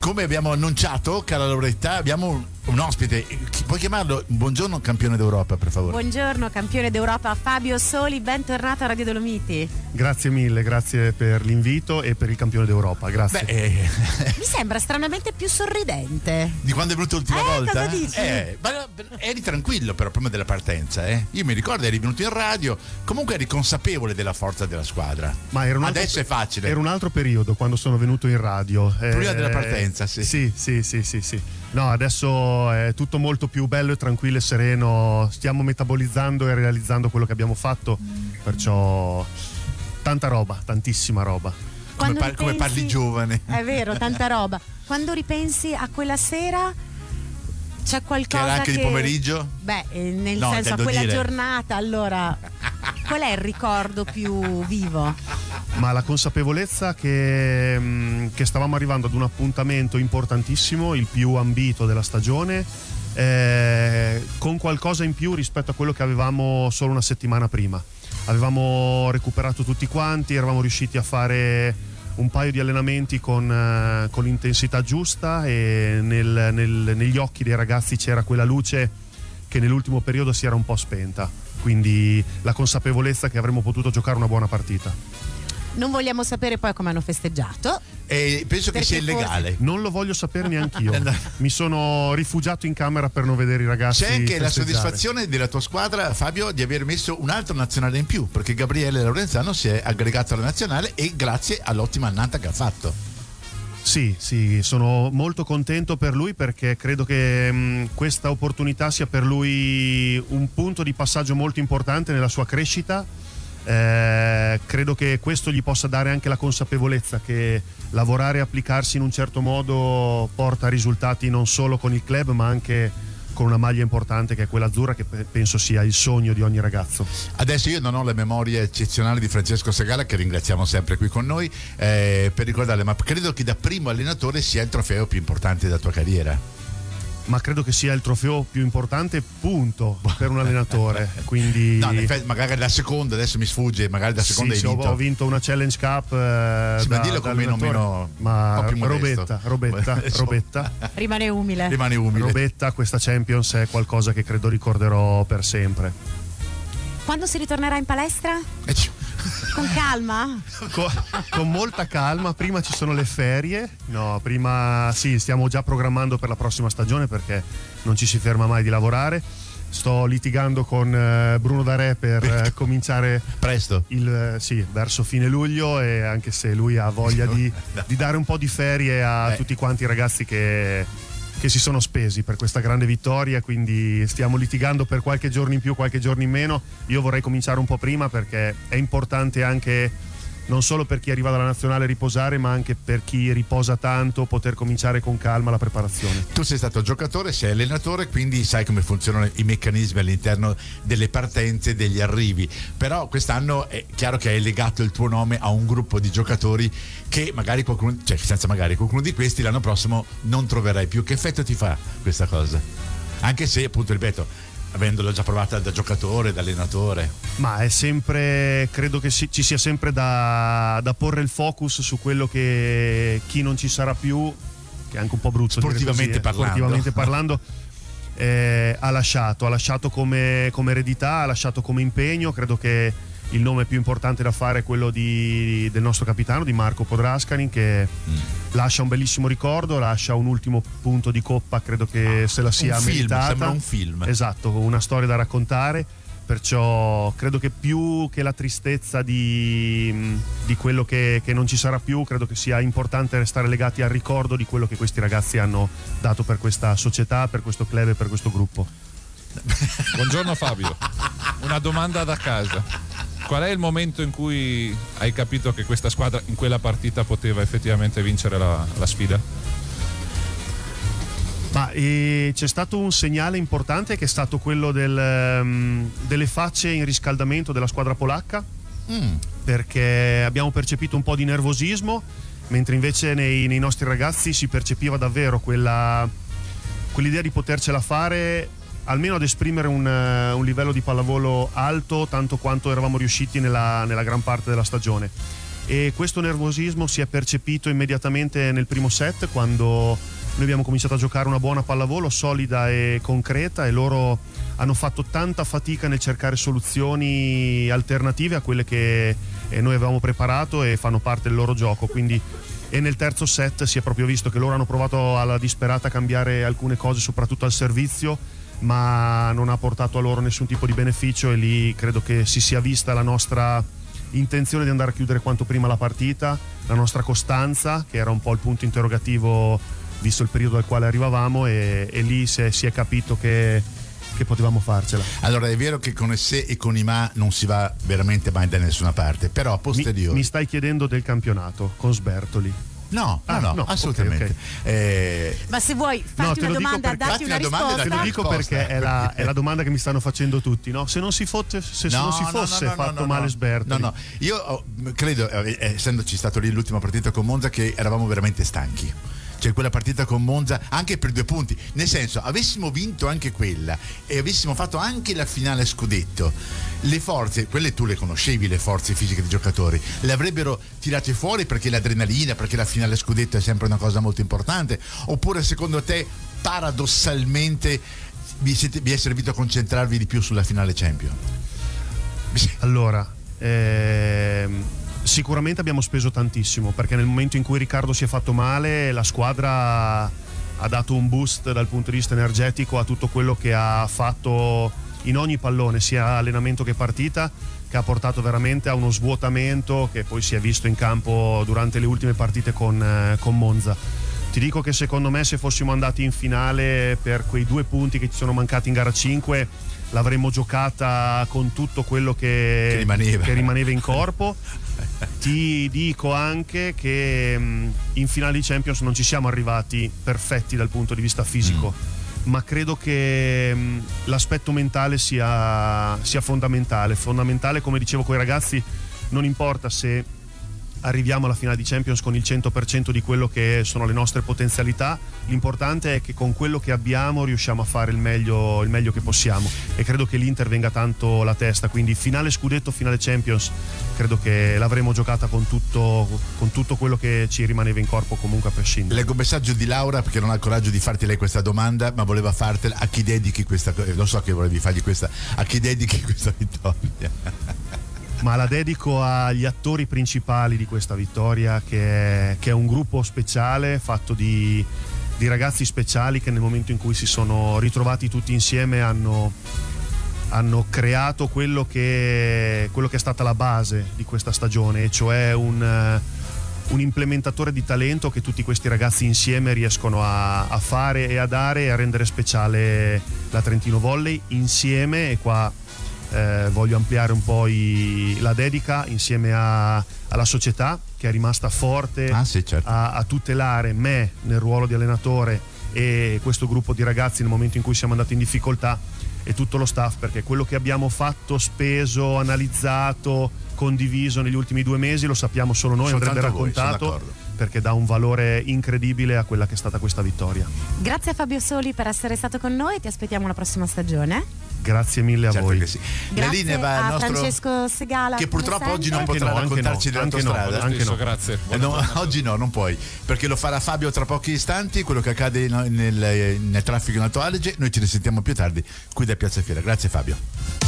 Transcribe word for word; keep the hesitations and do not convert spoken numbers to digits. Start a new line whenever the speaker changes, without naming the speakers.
come abbiamo annunciato, cara Lauretta, abbiamo un ospite. Puoi chiamarlo? Buongiorno campione d'Europa, per favore.
Buongiorno campione d'Europa Fabio Soli, bentornato a Radio Dolomiti.
Grazie mille, grazie per l'invito e per il campione d'Europa, grazie.
Beh, eh,
Mi sembra stranamente più sorridente
di quando è venuto l'ultima
Eh,
volta?
cosa dici?
Eh, ma eri tranquillo però prima della partenza, eh? Io mi ricordo eri venuto in radio, comunque eri consapevole della forza della squadra.
Ma era un altro,
adesso è facile.
Era un altro periodo quando sono venuto in radio.
Prima
eh,
della partenza, sì.
Sì, sì, sì, sì, sì. No, adesso è tutto molto più bello e tranquillo e sereno. Stiamo metabolizzando e realizzando quello che abbiamo fatto. Perciò tanta roba, tantissima roba.
Come,
Quando
par- come
ripensi-
parli giovane.
È vero, tanta roba. Quando ripensi a quella sera c'è qualcosa
Che era anche
che...
di pomeriggio?
Beh, eh, nel
No,
senso a
intendo
quella
dire.
giornata, allora qual è il ricordo più vivo?
Ma la consapevolezza che, mh, che stavamo arrivando ad un appuntamento importantissimo, il più ambito della stagione, eh, con qualcosa in più rispetto a quello che avevamo solo una settimana prima. Avevamo recuperato tutti quanti, eravamo riusciti a fare un paio di allenamenti con, eh, con l'intensità giusta e nel, nel, negli occhi dei ragazzi c'era quella luce che nell'ultimo periodo si era un po' spenta, quindi la consapevolezza che avremmo potuto giocare una buona partita.
Non vogliamo sapere poi come hanno festeggiato.
E penso che
Perché
sia illegale.
Non lo voglio sapere neanch'io. Mi sono rifugiato in camera per non vedere i ragazzi.
C'è anche la
festeggiare.
soddisfazione della tua squadra, Fabio, di aver messo un altro nazionale in più, perché Gabriele Laurenzano si è aggregato alla nazionale e grazie all'ottima annata che ha fatto.
Sì, sì, sono molto contento per lui perché credo che mh, questa opportunità sia per lui un punto di passaggio molto importante nella sua crescita. Eh, credo che questo gli possa dare anche la consapevolezza che lavorare e applicarsi in un certo modo porta risultati non solo con il club ma anche con una maglia importante che è quella azzurra, che pe- penso sia il sogno di ogni ragazzo.
Adesso io non ho la memoria eccezionale di Francesco Segala, che ringraziamo sempre qui con noi, eh, per ricordarle, ma credo che da primo allenatore sia il trofeo più importante della tua carriera.
Ma credo che sia il trofeo più importante, punto, per un allenatore. Quindi
No, in effetti, magari la seconda, adesso mi sfugge, magari la seconda
sì,
hai
sì,
vinto.
ho vinto una Challenge Cup, eh,
Sì, ma
da,
dillo
da
con meno,
allenatore.
meno-
ma
un po' più modesto.
robetta, robetta,
Insomma.
robetta,
Rimane umile.
Rimane umile.
robetta, questa Champions è qualcosa che credo ricorderò per sempre.
Quando si ritornerà in palestra?
Eh, ci-
Con calma?
Co- con molta calma, prima ci sono le ferie, no, prima sì, stiamo già programmando per la prossima stagione perché non ci si ferma mai di lavorare. Sto litigando con eh, Bruno Darè per eh, cominciare
Presto.
il, eh, sì, verso fine luglio, e anche se lui ha voglia di, di dare un po' di ferie a
Eh.
tutti quanti i ragazzi che, che si sono spesi per questa grande vittoria, quindi stiamo litigando per qualche giorno in più, qualche giorno in meno. Io vorrei cominciare un po' prima perché è importante anche non solo per chi arriva dalla nazionale riposare, ma anche per chi riposa tanto poter cominciare con calma la preparazione.
Tu sei stato giocatore, sei allenatore, quindi sai come funzionano i meccanismi all'interno delle partenze, degli arrivi. Però quest'anno è chiaro che hai legato il tuo nome a un gruppo di giocatori che magari qualcuno, cioè senza magari qualcuno di questi l'anno prossimo non troverai più. Che effetto ti fa questa cosa? Anche se, appunto, ripeto, avendolo già provata da giocatore, da allenatore.
Ma è sempre, credo che si- ci sia sempre da, da porre il focus su quello che chi non ci sarà più, che è anche un po' brutto dire
Sportivamente
così, eh,
parlando.
sportivamente parlando eh, ha lasciato, ha lasciato come, come eredità, ha lasciato come impegno. Credo che il nome più importante da fare è quello di, del nostro capitano, di Marco Podrascanin, che
Mm.
lascia un bellissimo ricordo, lascia un ultimo punto di coppa, credo che se la sia
un film,
meritata.
sembra un film.
Esatto, una storia da raccontare, perciò credo che più che la tristezza di, di quello che, che non ci sarà più, credo che sia importante restare legati al ricordo di quello che questi ragazzi hanno dato per questa società, per questo club e per questo gruppo.
Buongiorno Fabio, una domanda da casa: qual è il momento in cui hai capito che questa squadra in quella partita poteva effettivamente vincere la, la sfida?
Ma eh, c'è stato un segnale importante che è stato quello del, um, delle facce in riscaldamento della squadra polacca,
Mm.
perché abbiamo percepito un po' di nervosismo, mentre invece nei, nei nostri ragazzi si percepiva davvero quella, quell'idea di potercela fare, almeno ad esprimere un, uh, un livello di pallavolo alto, tanto quanto eravamo riusciti nella, nella gran parte della stagione. e questo nervosismo si è percepito immediatamente nel primo set, quando noi abbiamo cominciato a giocare una buona pallavolo solida e concreta, e loro hanno fatto tanta fatica nel cercare soluzioni alternative a quelle che noi avevamo preparato e fanno parte del loro gioco. Quindi, e nel terzo set si è proprio visto che loro hanno provato alla disperata a cambiare alcune cose, soprattutto al servizio, ma non ha portato a loro nessun tipo di beneficio, e lì credo che si sia vista la nostra intenzione di andare a chiudere quanto prima la partita, la nostra costanza, che era un po' il punto interrogativo visto il periodo al quale arrivavamo, e, e lì si è, si è capito che, che potevamo farcela.
Allora, è vero che con se e con i ma non si va veramente mai da nessuna parte, però a posteriori
mi, mi stai chiedendo del campionato con Sbertoli?
No,
ah,
no, no,
no,
assolutamente.
Okay, okay.
Eh,
Ma se vuoi farti
no,
una domanda,
perché,
datti una risposta.
Te lo dico perché è la, è la domanda che mi stanno facendo tutti, no? Se non si, fotte, se
no,
non si fosse
no, no,
fatto
no,
male
no,
Sbertoli.
No, no, io ho, credo, eh, essendoci stato lì l'ultima partita con Monza, che eravamo veramente stanchi. Cioè quella partita con Monza, anche per due punti, nel senso, avessimo vinto anche quella e avessimo fatto anche la finale scudetto, le forze, quelle tu le conoscevi, le forze fisiche dei giocatori, le avrebbero tirate fuori, perché l'adrenalina, perché la finale scudetto è sempre una cosa molto importante, oppure secondo te paradossalmente vi, siete, vi è servito a concentrarvi di più sulla finale Champions?
Allora, ehm sicuramente abbiamo speso tantissimo, perché nel momento in cui Riccardo si è fatto male, la squadra ha dato un boost dal punto di vista energetico a tutto quello che ha fatto in ogni pallone, sia allenamento che partita, che ha portato veramente a uno svuotamento che poi si è visto in campo durante le ultime partite con, eh, con Monza. Ti dico che secondo me, se fossimo andati in finale per quei due punti che ci sono mancati in gara cinque, l'avremmo giocata con tutto quello che,
che, rimaneva.
che rimaneva in corpo. Ti dico anche che mh, in finale di Champions non ci siamo arrivati perfetti dal punto di vista fisico, mm. ma credo che mh, l'aspetto mentale sia, sia fondamentale. Fondamentale, come dicevo coi ragazzi, non importa se arriviamo alla finale di Champions con il cento per cento di quello che sono le nostre potenzialità, l'importante è che con quello che abbiamo riusciamo a fare il meglio, il meglio che possiamo, e credo che l'Inter venga tanto la testa, quindi finale scudetto, finale Champions, credo che l'avremo giocata con tutto, con tutto quello che ci rimaneva in corpo, comunque a prescindere.
Leggo un messaggio di Laura, perché non ha il coraggio di farti lei questa domanda, ma voleva fartela. A chi dedichi questa, lo so che volevi fargli questa, a chi dedichi questa vittoria?
Ma la dedico agli attori principali di questa vittoria, che è, che è un gruppo speciale fatto di, di ragazzi speciali che nel momento in cui si sono ritrovati tutti insieme hanno, hanno creato quello che, quello che è stata la base di questa stagione, e cioè un, un implementatore di talento che tutti questi ragazzi insieme riescono a, a fare e a dare, e a rendere speciale la Trentino Volley insieme. E qua Eh, voglio ampliare un po' i, la dedica insieme a, alla società, che è rimasta forte
ah, sì, certo.
a, a tutelare me nel ruolo di allenatore e questo gruppo di ragazzi nel momento in cui siamo andati in difficoltà, e tutto lo staff, perché quello che abbiamo fatto, speso, analizzato, condiviso negli ultimi due mesi lo sappiamo solo noi, andrebbe raccontato, perché dà un valore incredibile a quella che è stata questa vittoria.
Grazie a Fabio Soli per essere stato con noi, ti aspettiamo la prossima stagione.
Grazie mille a
certo
voi.
Che sì.
Grazie
linea va
a
il nostro
Francesco Segala,
che purtroppo oggi non
Anche
potrà
no,
raccontarci
anche no,
dell'autostrada.
anche no,
grazie.
Eh, no, oggi no, non puoi, perché lo farà Fabio tra pochi istanti, quello che accade nel, nel, nel traffico in Alto Adige. Noi ci risentiamo più tardi qui da Piazza Fiera. Grazie Fabio.